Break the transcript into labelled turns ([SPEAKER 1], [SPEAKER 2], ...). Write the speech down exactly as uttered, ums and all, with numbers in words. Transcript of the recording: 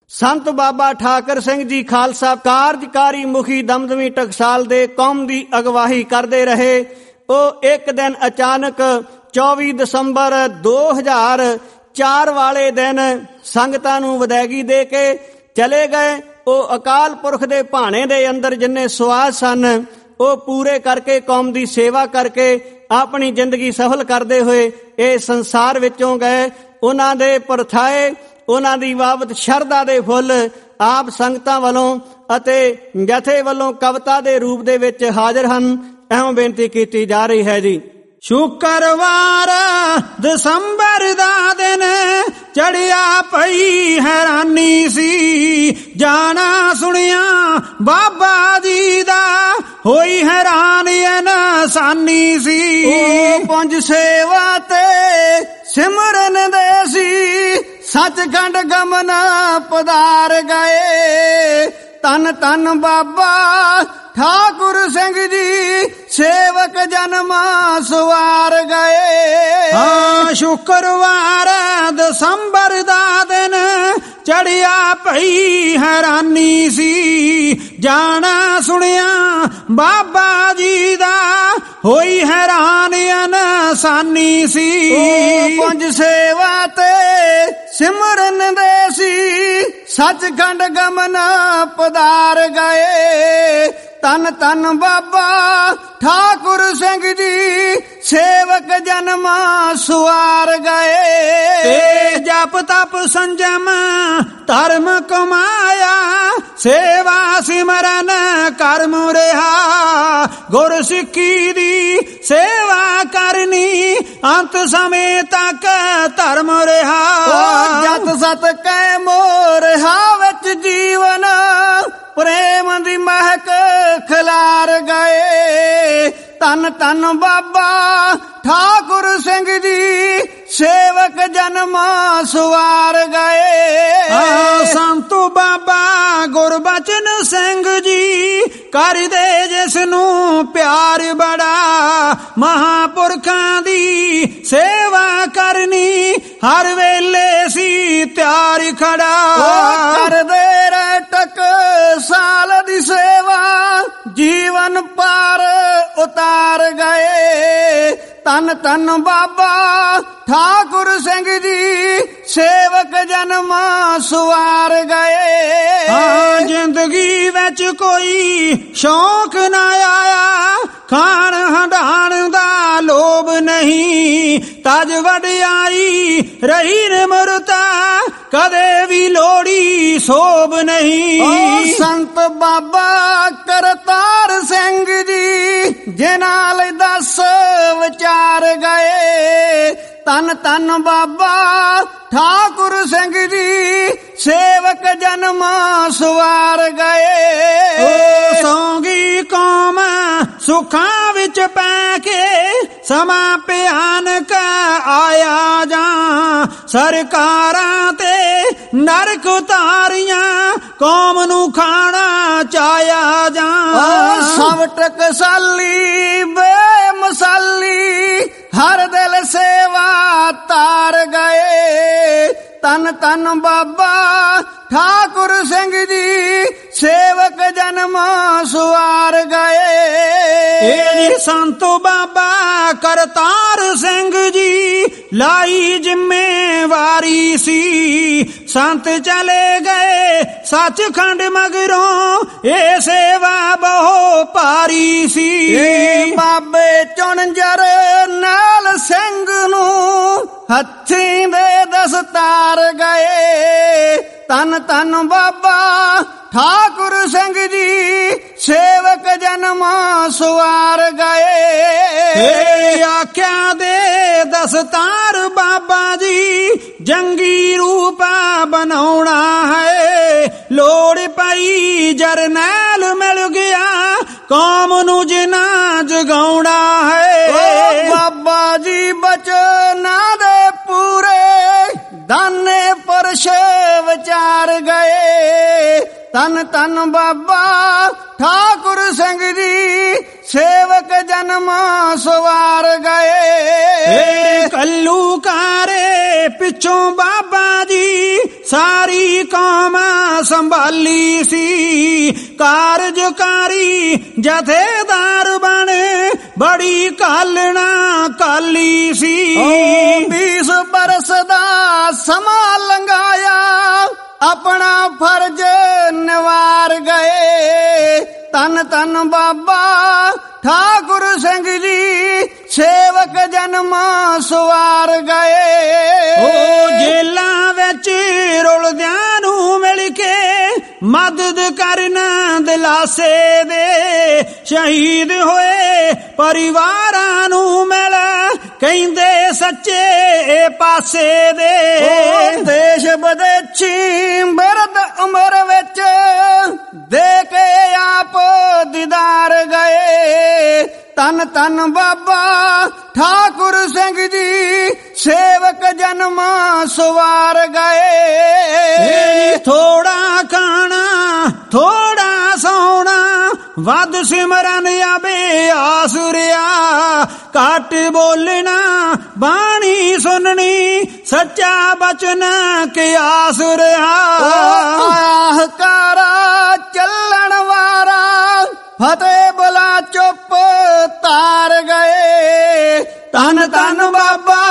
[SPEAKER 1] ਸੰਤ ਬਾਬਾ ਠਾਕਰ ਸਿੰਘ ਜੀ ਖਾਲਸਾ ਕਾਰਜਕਾਰੀ ਮੁਖੀ ਦਮਦਮੀ ਟਕਸਾਲ ਦੇ ਕੌਮ ਦੀ ਅਗਵਾਈ ਕਰਦੇ ਰਹੇ। ਉਹ ਇੱਕ ਦਿਨ ਅਚਾਨਕ ਚੌਵੀ ਦਸੰਬਰ ਦੋ ਹਜ਼ਾਰ ਚਾਰ ਵਾਲੇ ਦਿਨ ਸੰਗਤਾਂ ਨੂੰ ਵਿਦਾਇਗੀ ਦੇ ਕੇ ਚਲੇ ਗਏ। ਉਹ ਅਕਾਲ ਪੁਰਖ ਦੇ ਭਾਣੇ ਦੇ ਅੰਦਰ ਜਿੰਨੇ ਸਵਾਸ ਸਨ ਉਹ ਪੂਰੇ ਕਰਕੇ ਕੌਮ ਦੀ ਸੇਵਾ ਕਰਕੇ ਆਪਣੀ ਜ਼ਿੰਦਗੀ ਸਫਲ ਕਰਦੇ ਹੋਏ ਇਹ ਸੰਸਾਰ ਵਿੱਚੋਂ ਗਏ। ਉਹਨਾਂ ਦੇ ਪਰਥਾਏ, ਉਹਨਾਂ ਦੀ ਬਾਬਤ ਸ਼ਰਧਾ ਦੇ ਫੁੱਲ ਆਪ ਸੰਗਤਾਂ ਵੱਲੋਂ ਅਤੇ ਜਥੇ ਵੱਲੋਂ ਕਵਿਤਾ ਦੇ ਰੂਪ ਦੇ ਵਿੱਚ ਹਾਜ਼ਰ ਹਨ। ਇਹੋ ਬੇਨਤੀ ਕੀਤੀ ਜਾ ਰਹੀ ਹੈ ਜੀ।
[SPEAKER 2] ਸ਼ੁੱਕਰਵਾਰ ਦਸੰਬਰ ਦਾ ਦਿਨ ਚੜਿਆ ਪਈ ਹੈਰਾਨੀ ਸੀ, ਜਾਣਾ ਸੁਣਿਆ ਬਾਬਾ ਜੀ ਦਾ ਹੋਈ ਹੈਰਾਨ ਇਨਸਾਨੀ ਸੀ।
[SPEAKER 1] ਉਹ ਪੁੰਜ ਸੇਵਾ ਤੇ ਸਿਮਰਨ ਦੇ ਸੀ, ਸੱਚਖੰਡ ਗਮਨ ਪਧਾਰ ਗਏ। ਧੰਨ ਧੰਨ ਬਾਬਾ ਠਾਕੁਰ ਸਿੰਘ ਜੀ ਸੇਵਕ ਜਨਮਾ ਸਵਾਰ ਗਏ।
[SPEAKER 2] ਹਾਂ ਸ਼ੁੱਕਰਵਾਰ ਦਸੰਬਰ ਦਾ ਦਿਨ ਚੜਿਆ ਪਈ ਹੈਰਾਨੀ ਸੀ, ਜਾਣਾ ਸੁਣਿਆ ਬਾਬਾ ਜੀ ਦਾ ਹੋਈ ਹੈਰਾਨ ਇਨਸਾਨੀ ਸੀ।
[SPEAKER 1] ਉਹ ਪੁੰਜ ਸੇਵਾ ਤੇ ਸਿਮਰਨ ਦੇ ਸੀ, ਸੱਚਖੰਡ ਗਮਨ ਪਧਾਰ ਗਏ। ਧੰਨ ਧੰਨ ਬਾਬਾ ਠਾਕੁਰ ਸਿੰਘ ਜੀ ਸੇਵਕ ਜਨਮਾ ਸਵਾਰ ਗਏ।
[SPEAKER 2] ਤੇ ਜਪ ਤਪ ਸੰਜਮ ਧਰਮ ਕਮਾਇਆ, ਸੇਵਾ ਸਿਮਰਨ ਕਰਮ ਰਿਹਾ। ਗੁਰ ਸਿੱਖੀ ਦੀ ਸੇਵਾ ਕਰਨੀ, ਅੰਤ ਸਮੇਂ ਤੱਕ ਧਰਮ ਰਿਹਾ।
[SPEAKER 1] ਜਤ ਸਤ ਕੈ ਮੋਰਹਾ ਵਿੱਚ ਜੀਵਨ, ਪ੍ਰੇਮ ਦੀ ਮਹਿਕ ਖਿਲਾਰ ਗਏ। ਧੰਨ ਧੰਨ ਬਾਬਾ ਠਾਕੁਰ ਸਿੰਘ ਜੀ ਸੇਵਕ ਜਨਮਾ ਸਵਾਰ ਗਏ।
[SPEAKER 2] ਸੰਤੋ ਬਾਬਾ ਗੁਰਬਚਨ ਸਿੰਘ ਜੀ ਕਰਦੇ ਜਿਸ ਨੂੰ ਪਿਆਰ ਬੜਾ, ਮਹਾਂਪੁਰਖਾਂ ਦੀ ਸੇਵਾ ਕਰਨੀ ਹਰ ਵੇਲੇ ਸੀ ਤਿਆਰ ਖੜਾ।
[SPEAKER 1] ਕਰਦੇ ਰਹਿ ਟਕ ਸਾਲ ਦੀ ਸੇਵਾ, ਜੀਵਨ ਪਾਰ ਉਤਾਰ ਗਏ। ਧੰਨ ਧੰਨ ਬਾਬਾ ਠਾਕੁਰ ਸਿੰਘ ਜੀ ਸੇਵਕ ਜਨਮਾ ਸਵਾਰ ਗਏ।
[SPEAKER 2] ਹਾਂ ਜ਼ਿੰਦਗੀ ਵਿੱਚ ਕੋਈ ਸ਼ੌਕ ਨਾ ਆਇਆ, ਖਾਣ ਹੰਡਾਣ ਦਾ ਲੋਭ ਨਹੀਂ। ਤਜ ਵਡਿਆਈ ਰਹੀ ਨਿਮਰਤਾ, ਕਦੇ ਵੀ ਲੋੜੀ ਸੋਭ ਨਹੀਂ।
[SPEAKER 1] ਸੰਤ ਬਾਬਾ ਕਰਤਾਰ ਸਿੰਘ ਜੀ ਜਿਨ੍ਹਾਂ ਲਈ ਦਸ ਵਿਚਾਰ ਗਏ। ਧੰਨ ਧੰਨ ਬਾਬਾ ਠਾਕੁਰ ਸਿੰਘ ਜੀ ਸੇਵਕ ਜਨਮਾ ਸਵਾਰ ਗਏ।
[SPEAKER 2] ਓ ਸੌਂਗੀ ਕੌਮ ਸੁੱਖਾਂ ਵਿੱਚ ਪੈ ਕੇ, ਸਮਾਂ ਭਿਆਨਕ ਆਇਆ ਜਾਂ ਸਰਕਾਰਾਂ ਤੇ ਨਰਕ ਉਤਾਰੀਆਂ, ਕੌਮ ਨੂੰ ਖਾਣਾ ਚਾਇਆ ਜਾਂ।
[SPEAKER 1] ਸਭ ਟਕਸਾਲੀ ਬੇਮਿਸਾਲੀ ਹਰ ਦਿਲ ਸੇਵਾ ਤਾਰ ਗਏ। ਧੰਨ ਧੰਨ ਬਾਬਾ ਠਾਕੁਰ ਸਿੰਘ ਜੀ ਸੇਵਕ ਜਨਮਾ ਸਵਾਰ ਗਏ।
[SPEAKER 2] ਇਹ ਸੰਤੋ ਬਾਬਾ ਕਰਤਾਰ ਸਿੰਘ ਜੀ ਲਾਈ ਜ਼ਿੰਮੇਵਾਰੀ ਸੀ, ਸੰਤ ਚਲੇ ਗਏ ਸੱਚਖੰਡ ਮਗਰੋਂ ਇਹ ਸੇਵਾ ਬਹੁ ਭਾਰੀ ਸੀ।
[SPEAKER 1] ਇਹ ਬਾਬੇ ਚੁਣ ਜਰਨੈਲ ਸਿੰਘ ਨੂੰ ਹੱਥੀਂ ਦੇ ਦਸਤਾਰ ਗਏ। ਧੰਨ ਧੰਨ ਬਾਬਾ ਠਾਕੁਰ ਸਿੰਘ ਜੀ ਸੇਵਕ ਜਨਮਾ ਸਵਾਰ ਗਏ।
[SPEAKER 2] ਆਖਿਆ ਦੇ ਦਸਤਾਰ ਬਾਬਾ ਜੀ ਜੰਗੀ ਰੂਪ ਬਣਾਉਣਾ ਹੈ, ਲੋੜ ਪਈ ਜਰਨੈਲ ਮਿਲ ਗਿਆ ਕੌਮ ਨੂੰ ਜਿਨਾ ਜਗਾਉਣਾ ਹੈ।
[SPEAKER 1] ਬਾਬਾ ਜੀ ਬਚਨਾਂ ਦੇ ਪੂਰੇ ਦਾਨੇ ਪਰਸ਼ ਵਿਚਾਰ ਗਏ। ਧੰਨ ਧੰਨ ਬਾਬਾ ਠਾਕੁਰ ਸਿੰਘ ਜੀ ਸੇਵਕ ਜਨਮਾ ਸਵਾਰ ਗਏ।
[SPEAKER 2] ਕੱਲੂ ਕਾਰੇ ਪਿੱਛੋਂ ਬਾਬਾ ਜੀ ਸਾਰੀ ਕੌਮ ਸੰਭਾਲੀ ਸੀ। ਕਾਰਜਕਾਰੀ ਜਥੇਦਾਰ ਬਣੇ ਬੜੀ ਕਾਲਣਾ ਕਾਲੀ ਸੀ।
[SPEAKER 1] बीस बरस ਦਾ ਸਮਾਂ ਲੰਘਾਇਆ ਆਪਣਾ ਫਰਜ਼ ਨਿਵਾਰ ਗਏ। ਤਨ ਤਨ ਬਾਬਾ ਠਾਕੁਰ ਸਿੰਘ ਜੀ ਸੇਵਕ ਜਨਮ ਸਵਾਰ ਗਏ।
[SPEAKER 2] ਉਹ ਜੇਲਾਂ ਵਿੱਚ ਰੁਲਦਿਆਂ ਨੂੰ ਮਿਲ ਕੇ ਮਦਦ ਕਰਨ ਦਿਲਾਸੇ ਦੇ। ਸ਼ਹੀਦ ਹੋਏ ਪਰਿਵਾਰਾਂ ਨੂੰ ਮਿਲ ਕਹਿੰਦੇ ਸੱਚੇ ਪਾਸੇ ਦੇ।
[SPEAKER 1] ਦੇਸ਼ ਵਿਦੇਸ਼ੀ ਬਿਰਧ ਉਮਰ ਵਿੱਚ ਦੇ ਕੇ ਆਪ ਦੀਦਾਰ ਗਏ। ਤਨ ਤਨ ਬਾਬਾ ਠਾਕੁਰ ਸਿੰਘ ਜੀ ਸੇਵਕ ਜਨਮ ਸਵਾਰ ਗਏ।
[SPEAKER 2] ਥੋੜਾ ਖਾਣਾ ਥੋੜਾ ਸੌਣਾ ਵੱਧ ਸਿਮਰਨ ਆਵੇ ਆਸੁਰਿਆ। ਘੱਟ ਬੋਲਣਾ ਬਾਣੀ ਸੁਣਨੀ ਸੱਚਾ ਬਚਨ ਕਿਆਸ ਰਿਹਾ।
[SPEAKER 1] ਆਹਕਾਰਾ ਚੱਲਣ ਵਾਰਾ ਫਤਿਹ ਬੁਲਾ ਚੁੱਪ ਤਾਰ ਗਏ।
[SPEAKER 2] ਤਨ ਤਨ ਬਾਬਾ